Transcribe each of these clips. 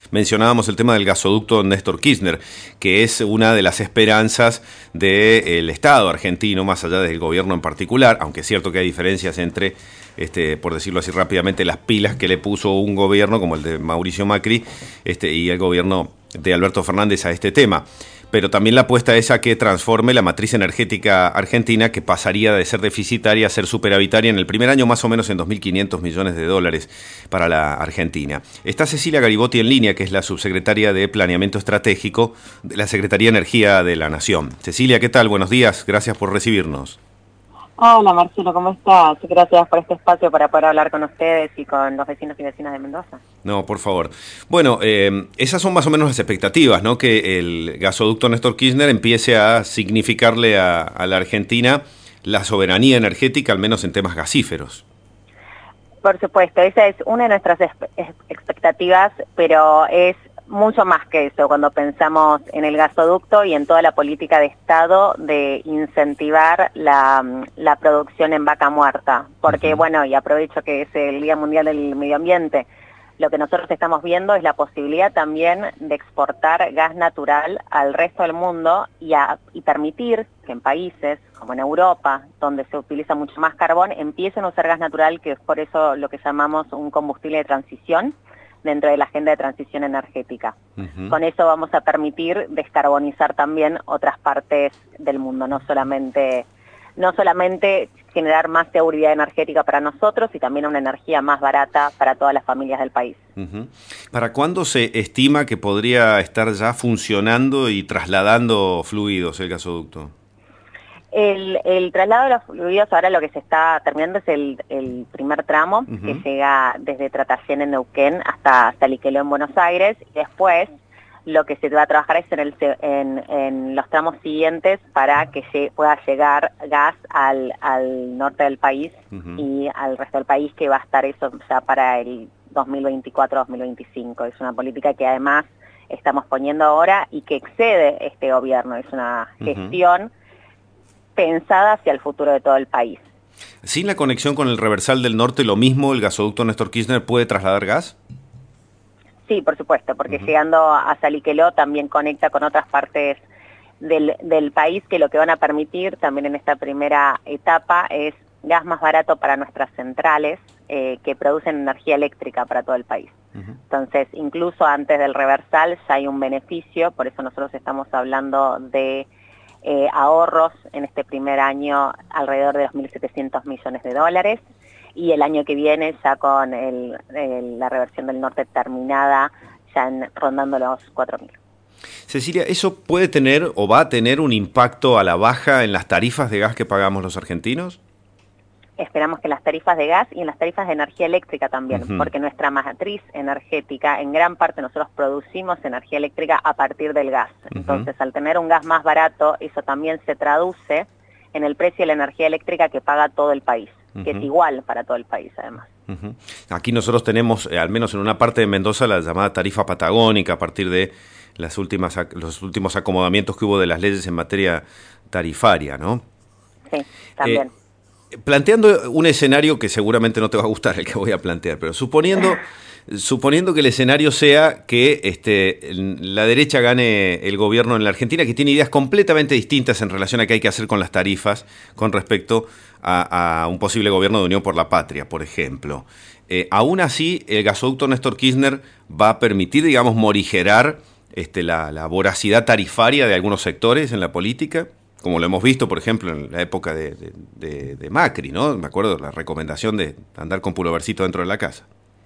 Mencionábamos el tema del gasoducto Néstor Kirchner, que es una de las esperanzas del Estado argentino, más allá del gobierno en particular, aunque es cierto que hay diferencias entre, por decirlo así rápidamente, las pilas que le puso un gobierno como el de Mauricio Macri y el gobierno de Alberto Fernández a este tema. Pero también la apuesta es a que transforme la matriz energética argentina, que pasaría de ser deficitaria a ser superavitaria en el primer año, más o menos en 2.500 millones de dólares para la Argentina. Está Cecilia Garibotti en línea, que es la subsecretaria de Planeamiento Estratégico de la Secretaría de Energía de la Nación. Cecilia, ¿qué tal? Buenos días, gracias por recibirnos. Hola Marcelo, ¿cómo estás? Gracias por este espacio para poder hablar con ustedes y con los vecinos y vecinas de Mendoza. No, por favor. Bueno, esas son más o menos las expectativas, ¿no? Que el gasoducto Néstor Kirchner empiece a significarle a la Argentina la soberanía energética, al menos en temas gasíferos. Por supuesto, esa es una de nuestras expectativas, pero es mucho más que eso cuando pensamos en el gasoducto y en toda la política de Estado de incentivar la producción en vaca muerta. Porque, bueno, y aprovecho que es el Día Mundial del Medio Ambiente, lo que nosotros estamos viendo es la posibilidad también de exportar gas natural al resto del mundo y permitir que en países como en Europa, donde se utiliza mucho más carbón, empiecen a usar gas natural, que es por eso lo que llamamos un combustible de transición dentro de la agenda de transición energética. Con eso vamos a permitir descarbonizar también otras partes del mundo, no solamente generar más seguridad energética para nosotros y también una energía más barata para todas las familias del país. ¿Para cuándo se estima que podría estar ya funcionando y trasladando fluidos el gasoducto? El traslado de los fluidos, ahora lo que se está terminando es el primer tramo, que llega desde Tratayén en Neuquén hasta Liqueló en Buenos Aires, y después lo que se va a trabajar es en los tramos siguientes para que pueda llegar gas al norte del país y al resto del país, que va a estar eso ya para el 2024-2025. Es una política que además estamos poniendo ahora y que excede este gobierno. Es una gestión pensada hacia el futuro de todo el país. ¿Sin la conexión con el reversal del norte, lo mismo el gasoducto Néstor Kirchner puede trasladar gas? Sí, por supuesto, porque llegando a Saliqueló también conecta con otras partes del país, que lo que van a permitir también en esta primera etapa es gas más barato para nuestras centrales que producen energía eléctrica para todo el país. Entonces, incluso antes del reversal ya hay un beneficio, por eso nosotros estamos hablando de ahorros en este primer año alrededor de 2.700 millones de dólares, y el año que viene ya con la reversión del norte terminada, ya rondando los 4.000. Cecilia, ¿eso puede tener o va a tener un impacto a la baja en las tarifas de gas que pagamos los argentinos? Esperamos que en las tarifas de gas y en las tarifas de energía eléctrica también, porque nuestra matriz energética, en gran parte nosotros producimos energía eléctrica a partir del gas. Entonces, al tener un gas más barato, eso también se traduce en el precio de la energía eléctrica que paga todo el país, que es igual para todo el país además. Aquí nosotros tenemos, al menos en una parte de Mendoza, la llamada tarifa patagónica, a partir de los últimos acomodamientos que hubo de las leyes en materia tarifaria, ¿no? Sí, también. Planteando un escenario que seguramente no te va a gustar el que voy a plantear, pero suponiendo que el escenario sea que la derecha gane el gobierno en la Argentina, que tiene ideas completamente distintas en relación a qué hay que hacer con las tarifas con respecto a un posible gobierno de Unión por la Patria, por ejemplo. Aún así, el gasoducto Néstor Kirchner va a permitir, digamos, morigerar la voracidad tarifaria de algunos sectores en la política, como lo hemos visto, por ejemplo, en la época de Macri, ¿no? Me acuerdo la recomendación de andar con pulovercito dentro de la casa.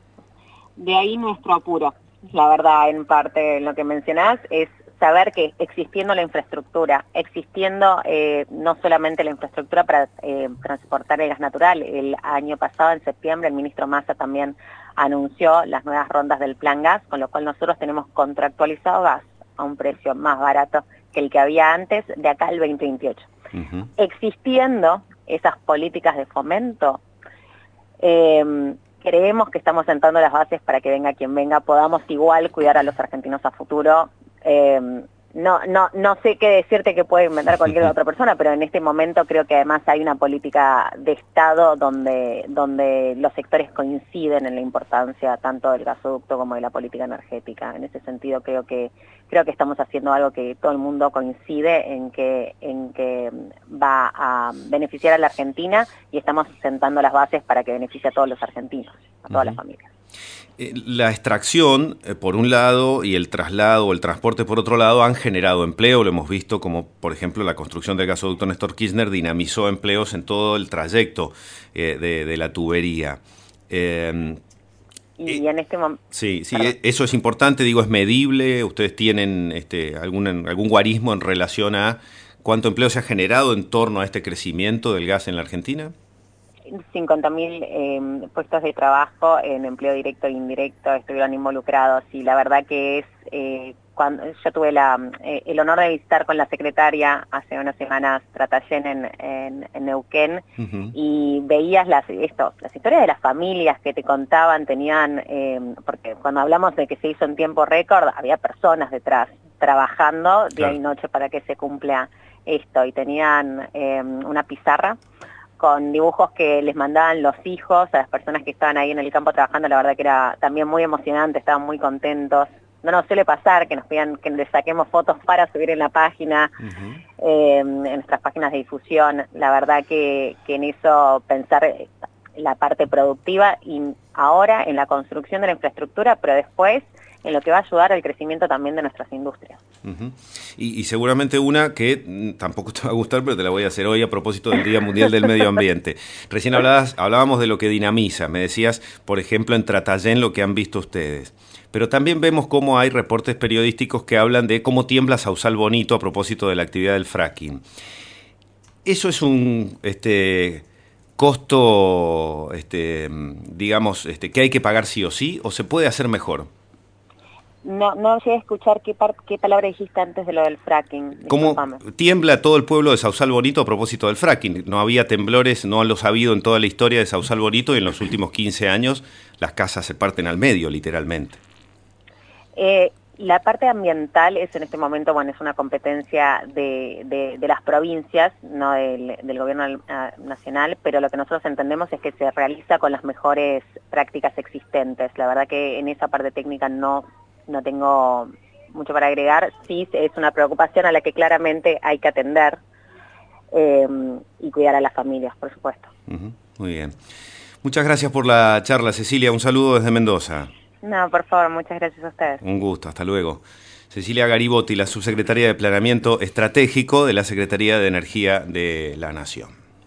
De ahí nuestro apuro. La verdad, en parte, lo que mencionás es saber que existiendo la infraestructura, existiendo no solamente la infraestructura para transportar el gas natural, el año pasado, en septiembre, el ministro Massa también anunció las nuevas rondas del Plan Gas, con lo cual nosotros tenemos contractualizado gas a un precio más barato que el que había antes, de acá al 2028. Existiendo esas políticas de fomento, creemos que estamos sentando las bases para que venga quien venga, podamos igual cuidar a los argentinos a futuro, no sé qué decirte que puede inventar cualquier otra persona, pero en este momento creo que además hay una política de Estado donde los sectores coinciden en la importancia tanto del gasoducto como de la política energética. En ese sentido creo que estamos haciendo algo que todo el mundo coincide en que va a beneficiar a la Argentina, y estamos sentando las bases para que beneficie a todos los argentinos, a todas las familias. La extracción, por un lado, y el traslado o el transporte, por otro lado, han generado empleo. Lo hemos visto como, por ejemplo, la construcción del gasoducto Néstor Kirchner dinamizó empleos en todo el trayecto de la tubería. Y en este momento... Sí, eso es importante, digo, es medible. ¿Ustedes tienen algún guarismo en relación a cuánto empleo se ha generado en torno a este crecimiento del gas en la Argentina? 50.000 puestos de trabajo en empleo directo e indirecto estuvieron involucrados, y la verdad que es, cuando yo tuve el honor de visitar con la secretaria hace unas semanas Tratayén en Neuquén, y veías las historias de las familias que te contaban, porque cuando hablamos de que se hizo en tiempo récord, había personas detrás trabajando día y noche para que se cumpla esto, y tenían una pizarra con dibujos que les mandaban los hijos a las personas que estaban ahí en el campo trabajando. La verdad que era también muy emocionante, estaban muy contentos. No nos suele pasar que nos pidan que les saquemos fotos para subir en la página, en nuestras páginas de difusión. La verdad que en eso pensar la parte productiva, y ahora en la construcción de la infraestructura, pero después en lo que va a ayudar al crecimiento también de nuestras industrias. Y seguramente una que tampoco te va a gustar, pero te la voy a hacer hoy a propósito del Día Mundial del Medio Ambiente. Recién hablábamos de lo que dinamiza. Me decías, por ejemplo, en Tratayén lo que han visto ustedes. Pero también vemos cómo hay reportes periodísticos que hablan de cómo tiembla Sausal Bonito a propósito de la actividad del fracking. ¿Eso es un costo, digamos, que hay que pagar sí o sí, o se puede hacer mejor? No llegué a escuchar qué palabra dijiste antes de lo del fracking. ¿Cómo tiembla todo el pueblo de Sausal Bonito a propósito del fracking? No había temblores, no los ha habido en toda la historia de Sausal Bonito, y en los últimos 15 años las casas se parten al medio, literalmente. La parte ambiental es en este momento, bueno, es una competencia de las provincias, no del gobierno nacional, pero lo que nosotros entendemos es que se realiza con las mejores prácticas existentes. La verdad que en esa parte técnica no tengo mucho para agregar. Sí, es una preocupación a la que claramente hay que atender, y cuidar a las familias, por supuesto. Muy bien. Muchas gracias por la charla, Cecilia. Un saludo desde Mendoza. No, por favor, muchas gracias a ustedes. Un gusto, hasta luego. Cecilia Garibotti, la subsecretaria de Planeamiento Estratégico de la Secretaría de Energía de la Nación.